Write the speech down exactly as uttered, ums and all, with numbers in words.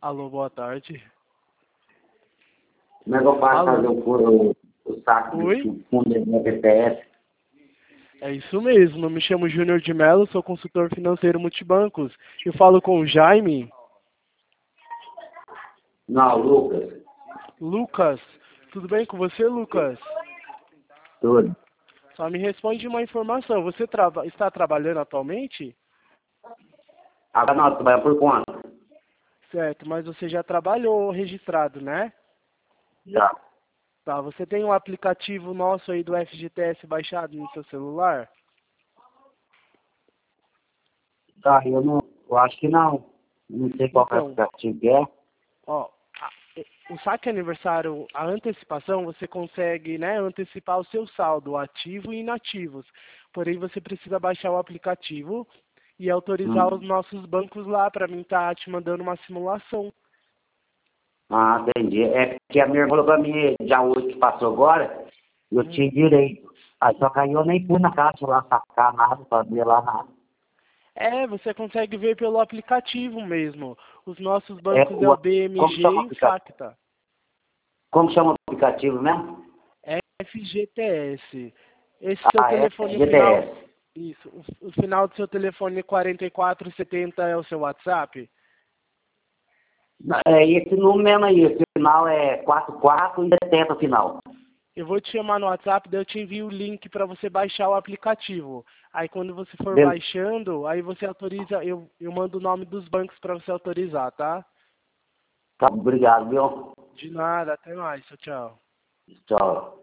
Alô, boa tarde. Como é que eu faço Alô? fazer o, o, o saco Oi? do fundo do P P S? É isso mesmo, eu me chamo Júnior de Mello, sou consultor financeiro multibancos. Eu falo com o Jaime. Não, Lucas. Lucas, tudo bem com você, Lucas? Tudo. Só me responde uma informação, você traba- está trabalhando atualmente? Agora não, tu vai por conta. Certo, mas você já trabalhou registrado, né? Já. Tá, você tem um aplicativo nosso aí do F G T S baixado no seu celular? Tá, eu não. Eu acho que não. Não sei qual que é o Então, aplicativo que é. ó, a- o saque aniversário, a antecipação, você consegue, né, antecipar o seu saldo, ativo e inativos. Porém, você precisa baixar o aplicativo e autorizar os Hum. nossos bancos lá para mim estar te mandando uma simulação. Ah, entendi. É que a minha irmã falou pra mim, dia oito que passou agora, eu Hum. tinha direito. Aí só que aí eu nem fui na caixa lá sacar nada, fazer lá nada. É, você consegue ver pelo aplicativo mesmo. Os nossos É, bancos é o, o como B M G chama o e o aplicativo? Facta. Como chama o aplicativo mesmo? F G T S. Esse seu Ah, é telefone final, G T S. isso, o, o final do seu telefone quarenta e quatro setenta é o seu WhatsApp? É esse número mesmo aí, o final é quarenta e quatro e setenta o final. Eu vou te chamar no WhatsApp, daí eu te envio o link para você baixar o aplicativo. Aí quando você for Beleza. baixando, aí você autoriza, eu, eu mando o nome dos bancos para você autorizar, tá? Tá, obrigado, viu? De nada, até mais, tchau, tchau. Tchau.